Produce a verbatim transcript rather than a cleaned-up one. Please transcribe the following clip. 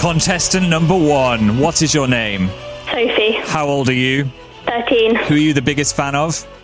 Contestant number one, what is your name? Sophie. How old are you? thirteen. Who are you the biggest fan of?